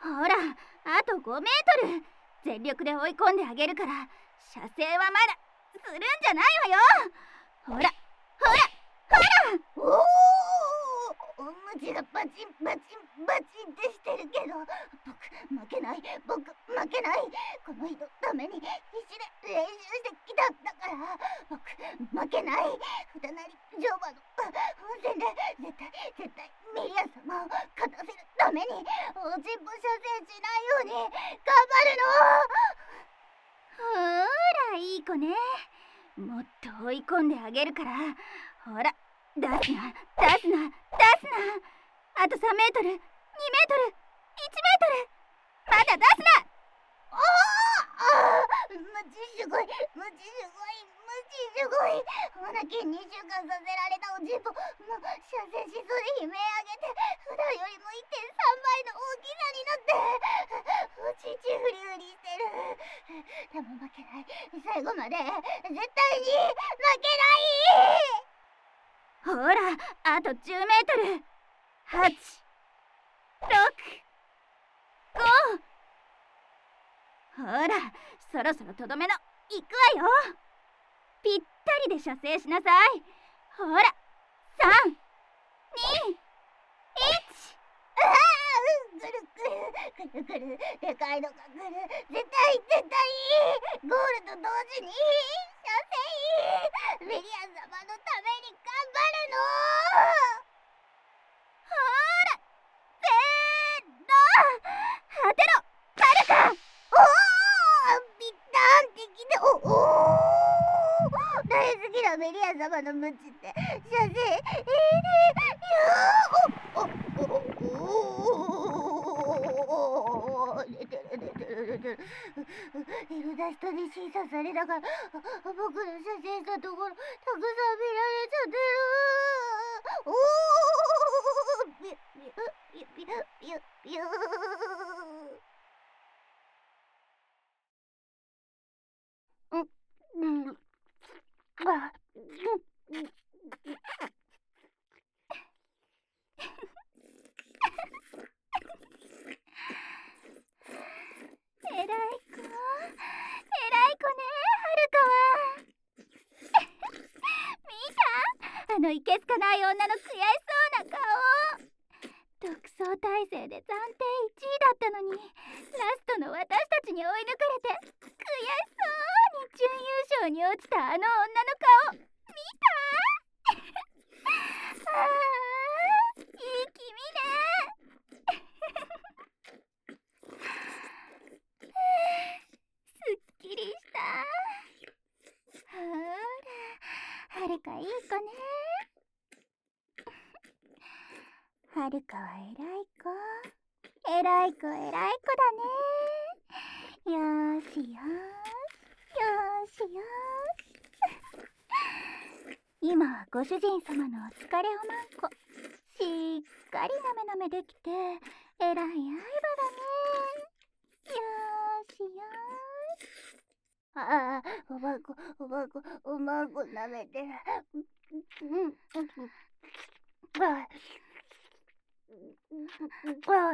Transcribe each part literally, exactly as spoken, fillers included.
ほら、あとごメートル。全力で追い込んであげるから、射精はまだするんじゃないわよ。ほらほらほら。 おお、鞭がバチンバチンバチンってしてるけど、僕負けない、僕負けない。この人のために必死で練習してきたんだから、僕負けない。船なり乗馬の本戦で絶対絶対ミリア様を勝たせるために、おちんぽ射精しないように頑張るの。ほら、いい子ね。もっと追い込んであげるから。ほら、出すな出すな出すな。あとさんメートル、にメートル、いちメートル。まだ出すな。 おお、ムチすごい、ムチすごい、ムチすごい。ほなけんにしゅうかんさせられたおちんぽ、もう射精しそうで悲鳴上げて、普段よりも いってんさん 倍の大きさになって、おちちフリフリしてる。でも負けない。最後まで絶対に負けない。 ほら、あとじゅうメートル。はち、ろく、ご。ほら、そろそろとどめのいくわよ。ぴったりで射精しなさい。ほら、さん、に、いち。 ああ、くるくるくるくる、でかいのが来る。絶対絶対ゴールと同時に射精。メリアン様のために頑張るの。 ほら、せーの、果てろはるか。 おお、ぴったんってきて、おお、大好きなメリアン様のムチって射精。えー、おおおお、寝てる寝てる寝てる。エルダストに審査されながら、僕の射精したところたくさん見られちゃってる。おお、ピュピュピュピュピュ。うん、あ、 えらい子、えらい子ね、はるかは。見た？あのいけすかない女の悔しそうな顔。独走態勢で暫定いちいだったのに、ラストの私たちに追い抜かれて悔しそうに準優勝に落ちたあの女の顔、見た？ああ、いい気味ね。すっきりした。ほら、はるかいい子ね。はるかはえらい子、えらい子えらい子だね。よーしよーし、よーしよーし。今はご主人様のお疲れおまんこ、しっかりなめなめできてえらい愛母だね。よーしよーし。 ああ、おまんこ、おまんこ、おまんこ舐めてる。うん、うん、ああ、ああ、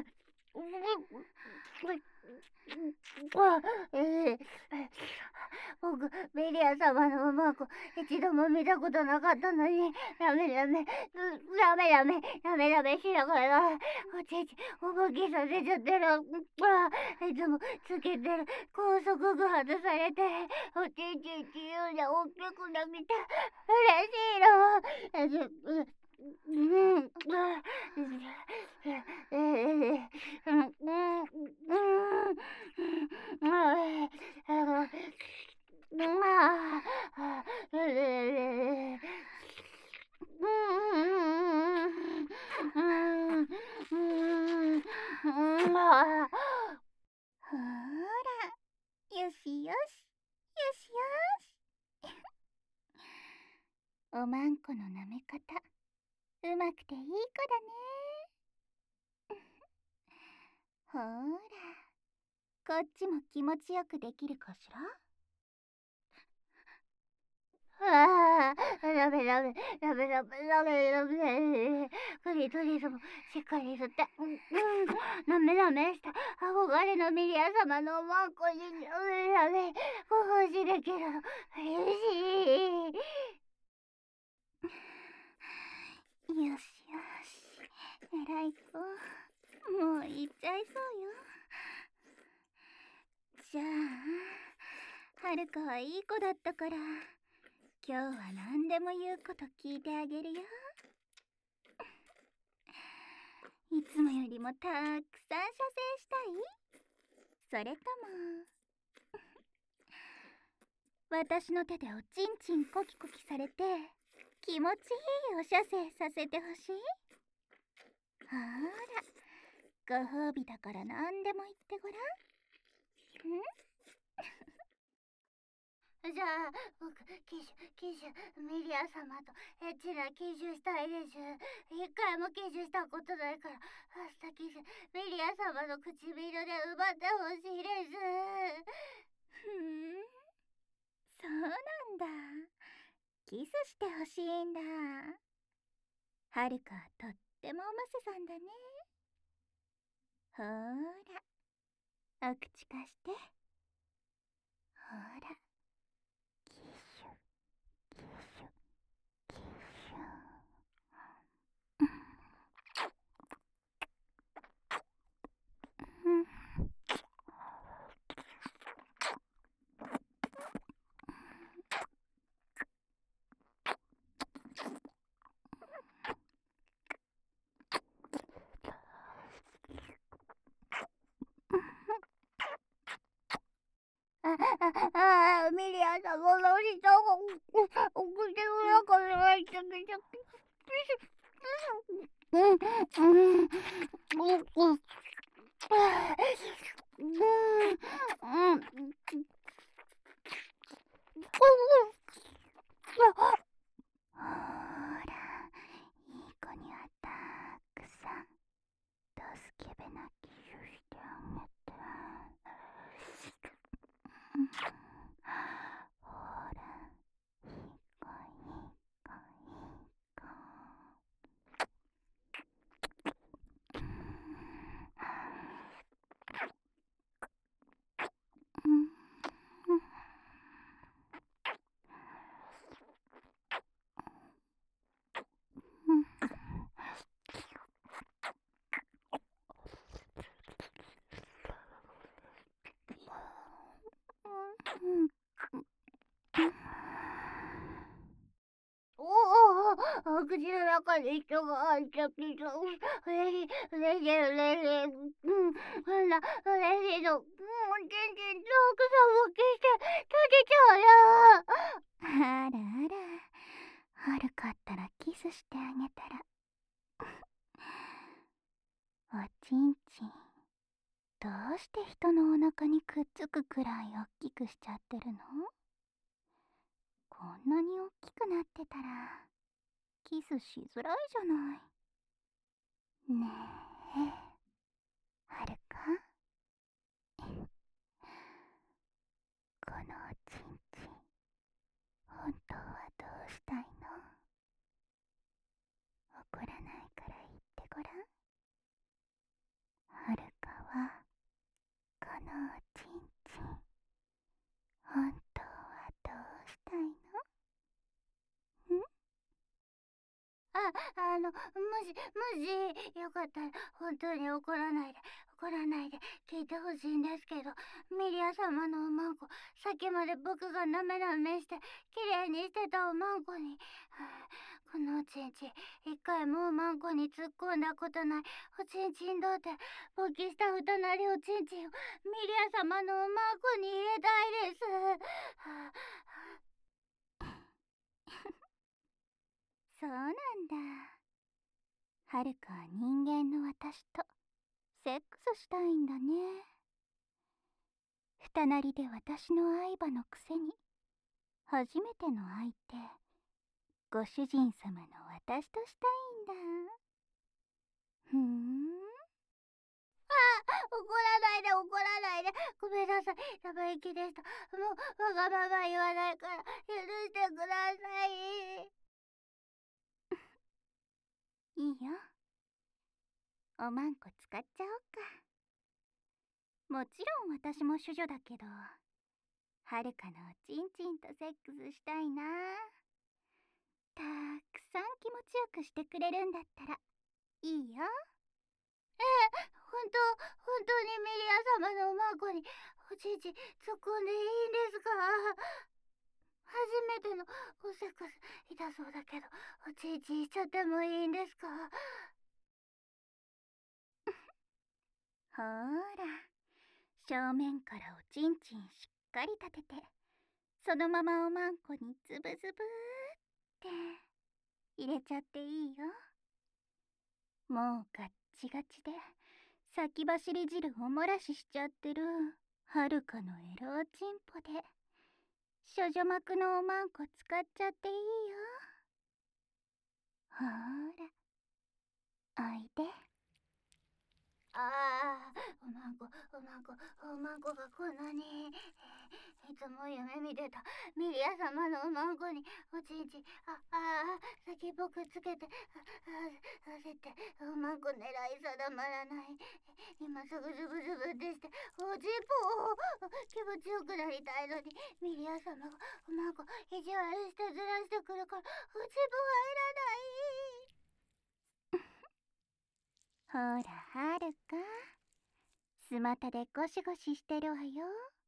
ああ、ええ、僕、メリア様のおまんこ、一度も見たことなかったのに、ラメラメ、ラメラメ、ラメラメしながら、おちち、おぼきさせちゃってる。ああ、いつもつけてる高速具外されて、おちち自由で大きくなみた。嬉しいの。うん、あ、ええ、うん、うん、ああ、 ほーら、よしよし、よしよし。おまんこのなめ方、うまくていい子だね。ほーら、こっちも気持ちよくできるかしら。 ああ、ダメダメ、ダメダメ、ダメダメ。クリトリスもしっかり吸って、うん、ダメダメした。憧れのミリア様のマンコに、ダメダメ、ご奉仕できるの、嬉しい。 よしよし、偉い子、もう行っちゃいそうよ。じゃあ、はるかはいい子だったから、今日は何でも言うこと聞いてあげるよ。いつもよりもたくさん射精したい？それとも私の手でおちんちんコキコキされて気持ちいいお射精させてほしい？ほら、ご褒美だから何でも言ってごらん。ん？ じゃあ、僕、騎手、騎手、ミリア様とエッチな騎手したいです。一回も騎手したことないから、明日騎手、ミリア様の唇で奪ってほしいです。 ふん、そうなんだ。キスしてほしいんだ。はるかはとってもおませさんだね。ほーら、お口貸して。ほら、キシュキシュキシュ。うん、 あ、あ、あ、ミリア様のおじさんが、お口の中に入ってきた。うん、うん、うん、うん、うん、 ほーら、いい子にはたくさん助けべなキスしてあげて。うん、ほら、いい子いい子いい子。うん、うん、うん、 おお、お口の中に人が入っちゃってた。嬉しい、嬉しい、嬉しい。うん、ほら、嬉しいの。もう全然たくさんも消して食べちゃうよ。 あらあら、悪かったらキスしてあげたら。おちんちん、どうして人のお腹にくっつくくらいおっきくしちゃってるの？こんなにおっきくなってたらキスしづらいじゃない。ねえ、はるか、このおちんちん、本当はどうしたいの？怒らないから言ってごらん。はるかはこのおちんちん、本当はどうしたいの？ん？ あ、あの、もし、もし、よかったら、本当に怒らないで、怒らないで、聞いてほしいんですけど、ミリア様のおまんこ、さっきまで僕がなめなめして、きれいにしてたおまんこに、はあ、このおちんちん、一回もおまんこに突っ込んだことない、おちんちんどうって、勃起したふたなりおちんちんを、ミリア様のおまんこに入れたいです。はあ、 そうなんだ。はるかは人間の私とセックスしたいんだね。二なりで私の愛馬のくせに初めての相手、ご主人様の私としたいんだ。ふーん。 怒らないで、怒らないや、ごめんなさい。生意気でした。もう、わがまま言わないから、許してください。 いいよ。おまんこ使っちゃおうか。もちろん私も処女だけど、はるかのおちんちんとセックスしたいな。たくさん気持ちよくしてくれるんだったらいいよ。 ええ、本当、本当にミリア様のおまんこにおちんちん突っ込んでいいんですか？初めてのおセックス痛そうだけど、おちんちんしちゃってもいいんですか？ ほーら、正面からおちんちんしっかり立てて、そのままおまんこにズブズブーって入れちゃっていいよ。もうガッチガチで先走り汁おもらししちゃってるはるかのエロおちんぽで処女膜のおまんこ使っちゃっていいよ。ほーら、おいで。 ああ、おまんこ、おまんこ、おまんこがこんなに。いつも夢見てたミリア様のおまんこにおちんちん、ああ、先っぽくっつけて、ああ、焦っておまんこ狙い定まらない。今すぐズブズブってしておちんぽを気持ちよくなりたいのに、ミリア様がおまんこ意地悪してずらしてくるからおちんぽほらはるか、スマタでゴシゴシしてるわよ。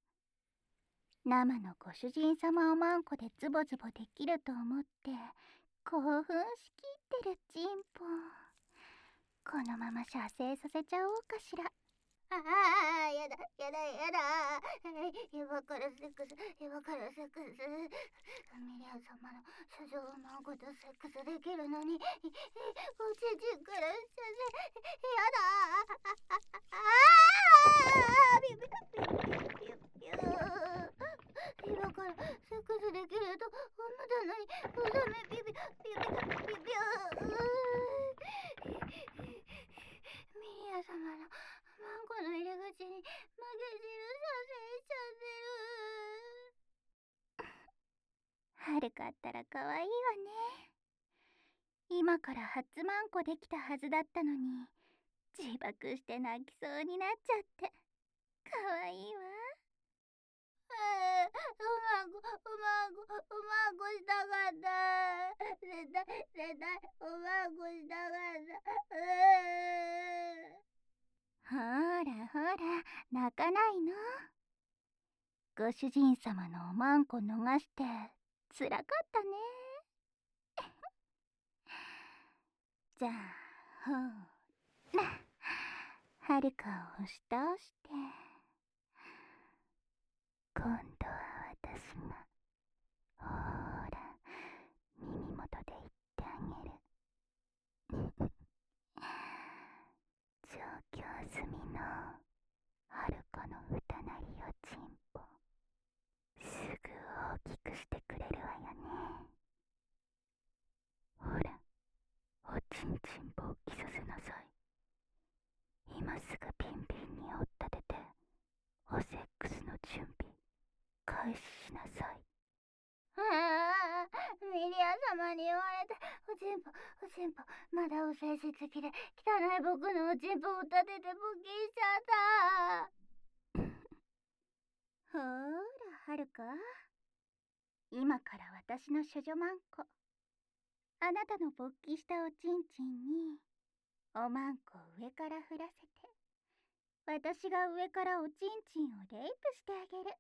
生のご主人様おまんこでズボズボできると思って興奮しきってるチンポ。このまま射精させちゃおうかしら。 ああ、やだ、やだ、やだ。今からセックス、今からセックス。ミリア様の処女おまんことセックスできるのに、おちんちんから射精、やだ。ああ、ビュビュビュビュビュ。今からセックスできると思ったのに、ダメ、ビュビュビュビュビュビュ。ミリア様のマンコの入り口に負け汁させちゃってる。 はるかったらかわいいわね。今から初マンコできたはずだったのに自爆して泣きそうになっちゃってかわいいわ。 えー、おまんこ、おまんこ、おまんこしたかった。絶対、絶対、おまんこしたかった。えー、ほらほら、泣かないの。ご主人様のおまんこ逃してつらかったね。じゃあほら、はるかを押し倒して、今度は私がほーら耳元で言ってあげる。上京済みのはるかの歌なりおちんぽ、すぐ大きくしてくれるわよね。ほら、おちんちんぽ大きさせなさい。今すぐピンピンに追っ立てておセックスの準備開始しなさい。 ああ、ミリア様に言われて、おちんぽ、おちんぽ、まだお精子付きで汚い僕のおちんぽを立てて勃起しちゃった。 ほーらはるか、今から私の処女マンコ、あなたの勃起したおちんちんにおまんこを上から振らせて、私が上からおちんちんをレイプしてあげる。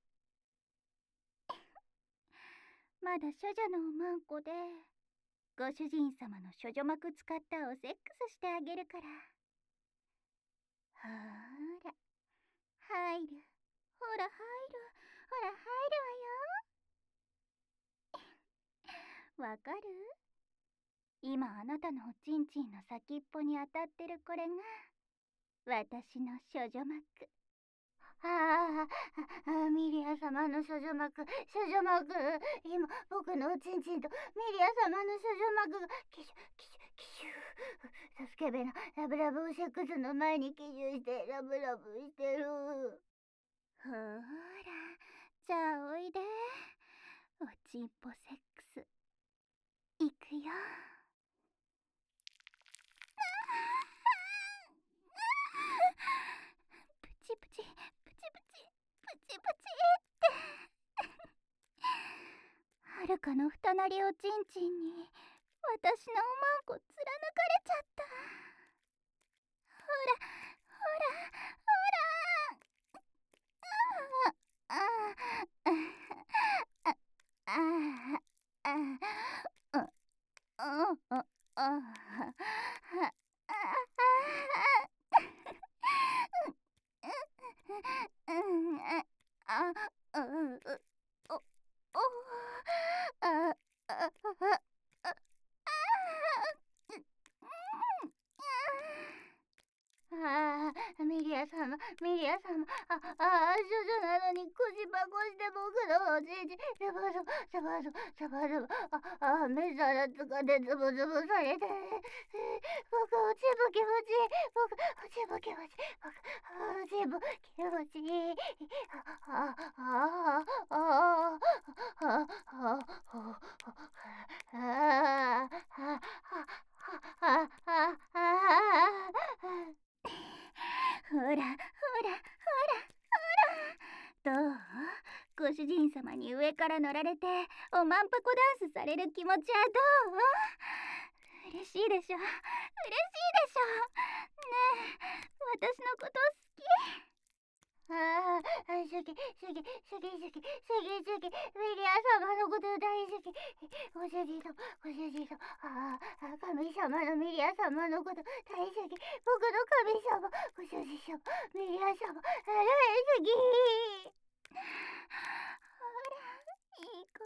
まだ処女のおまんこでご主人様の処女膜使ったおセックスしてあげるから。ほーら入る、ほら入る、ほら入るわよ。わかる？今あなたのおちんちんの先っぽに当たってるこれが私の処女膜。 ああ、ミリア様の処女膜、処女膜。今、僕のおちんちんとミリア様の処女膜が、キシュ、キシュ、キシュ。助けべな、ラブラブセックスの前にキシュして、ラブラブしてる。 ほーら、じゃあおいで。おちんぽセックスいくよ。プチプチプチプチプチプチってはるかの二なりおちんちんに私のおまんこ貫かれちゃった。ほらほらほら、あああああああああああ、ミリア様、ミリア様、あ、あ、処女なのに口ばこして僕のおじいじ、ズボズボ、ズボズボ、ズボズボ、あ、あ、目皿つかでズボズボされて、僕、おちぼ気持ちいい、僕、おちぼ気持ちいい、僕、おちぼ気持ちいい、あ、あ、あ、あ、あ、あ、あ、あ、あ、ほらほらほらほら、どう？ご主人様に上から乗られておまんぱこダンスされる気持ちはどう？嬉しいでしょ、嬉しいでしょ。ねえ、私のこと好き？ああ、好き、好き、好き、好き、好き、好き、好き、ミリア様のこと大好き。ご主人様、ご主人様、ああ、神様のミリア様のこと大好き。僕の神様、ご主人様、ミリア様、大好き。ほら、いい子、いい子、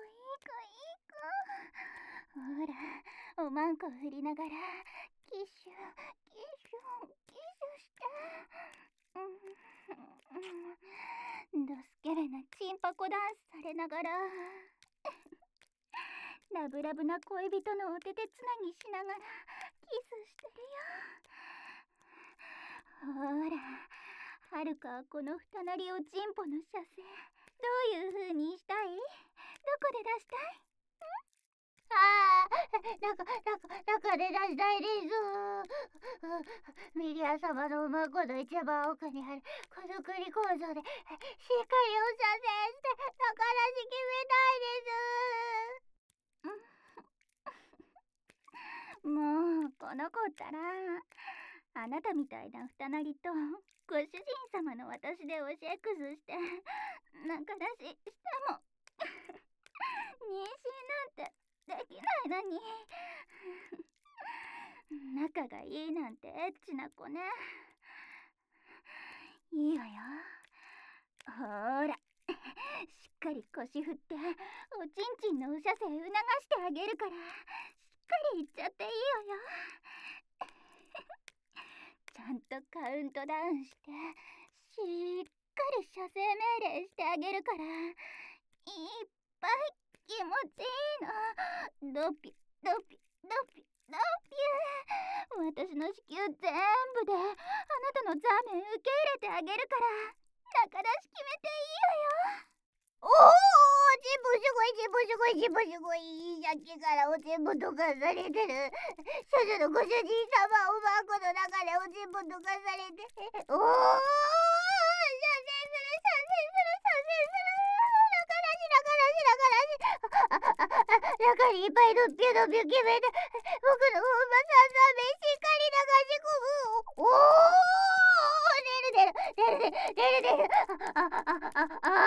いい子。ほら、おまんこ振りながら、キッシュ、キッシュ、キッシュして。ドスケベなチンパコダンスされながらラブラブな恋人のお手手つなぎしながらキスしてるよ。ほら、はるかはこの二なりおちんぽの射精どういう風にしたい？どこで出したい？ああ、なんか、なんか、中で出したいです。ミリア様の馬子の一番奥にある子作り工場でしっかりお射精して中出し決めたいです。もうこの子ったらあなたみたいな二なりとご主人様の私でおセックスして中出ししても妊娠なんてできないのに仲がいいなんてエッチな子ね。いいわよ。ほーら、しっかり腰振っておちんちんのお射精促してあげるからしっかりいっちゃっていいわよ。ちゃんとカウントダウンしてしっかり射精命令してあげるからいっぱい気持ちいいの。ドピドピドピドピュー。私の子宮全部であなたのザーメン受け入れてあげるから中出し決めていいわよ。おお、全部すごい、全部すごい、全部すごい。さっきからお全部溶かされてる。少女のご主人様おばあこの中でお全部溶かされて、おお、射精する、射精する、射精する。中出し、中出し、中出し。中にいっぱいドッピュドピュ決めて、僕のお馬さんザーメンしっかり流し込む。おお、出る出る出る出る出る出る。あああああ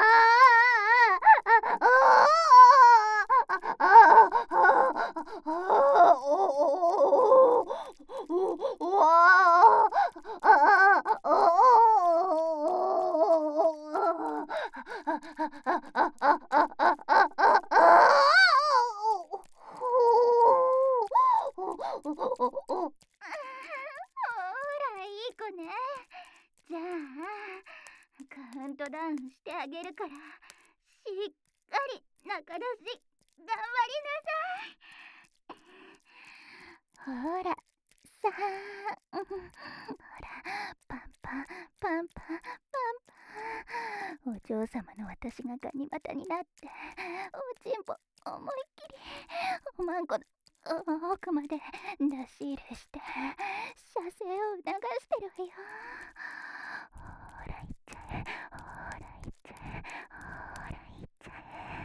カウントダウンしてあげるからしっかり中出し頑張りなさい。ほらさあ、ほらパンパンパンパンパンパン。 お嬢様の私がガニ股になっておちんぽ思いっきりおまんこの奥まで出し入れして射精を促してるわよ。ほらいっちゃえ、ほらいっちゃえ、ほらいっちゃ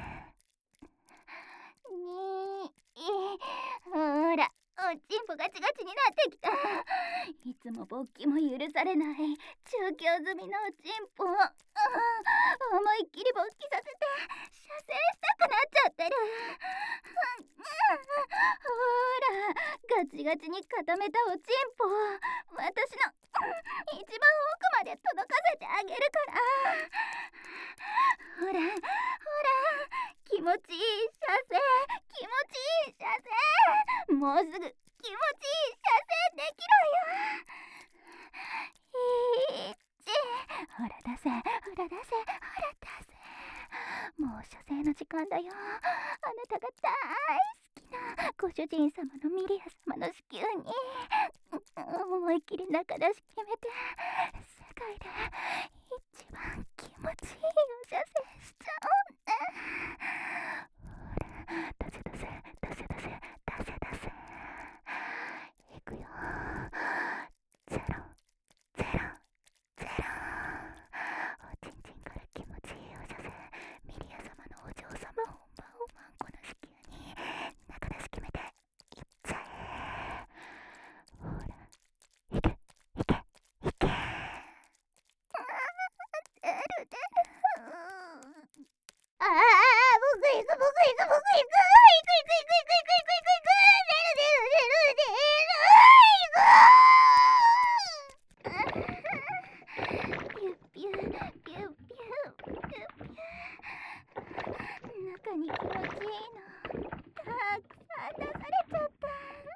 え。にーほらおちんぽガチガチになってきた。いつも勃起も許されない調教済みのおちんぽ、うん、思いっきり勃起させて射精したくなっちゃってる。ほらガチガチに固めたおちんぽ私の一番奥まで届かせてあげるから。ほらほら気持ちいい射精、気持ちいい射精、もうすぐ気持ちいい射精できるわよ。いっちほら出せほら出せほら出せ。もう射精の時間だよ。あなたが大好きなご主人様のミリア様の子宮に思いっきり中出し決めて世界で一番気持ちいいお射精しちゃおうね。ほら出せ出せ出せ出せ出せ出せ。いくよ。ゼロゼロゼロ。おちんちんから気持ちいいお射精、ミリア様のお嬢様本番おまんこの子宮に中出し決めていっちゃえ。ほらいけいけいけ。出る出る。 ああ、僕行く僕行く僕行く、行く行く行く行く行く行く行く行く出る出る出る出る出る出る。ピュッピュッピュッピュッピュッピュッ。中に気持ちいいのたくさん出されちゃった。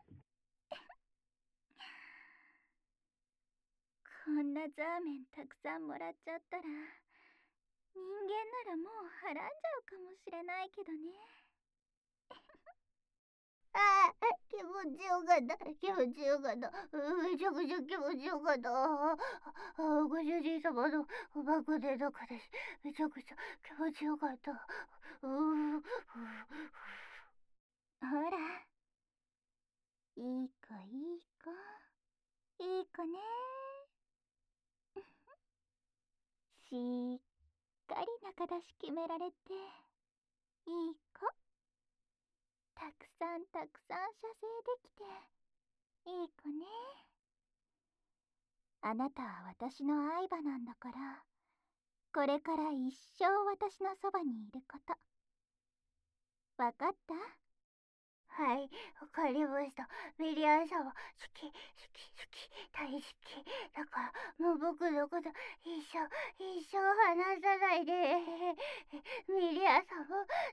こんなザーメンたくさんもらっちゃったら人間ならもうはらんじゃうかもしれないけどね。ああ、気持ちよかった、気持ちよかった。めちゃくちゃ気持ちよかった。ああ、ご主人様のうまく出たかです。めちゃくちゃ気持ちよかった。ううほら、いい子いい子いい子ね。しっかり中出し決められていい子。たくさんたくさん射精できていい子ね。あなたは私の愛馬なんだから、これから一生私のそばにいること。わかった？はい、わかりました。ミリアン様、好き、好き、好き、大好き。だから、もう僕のこと一生、一生離さないで。ミリアン様、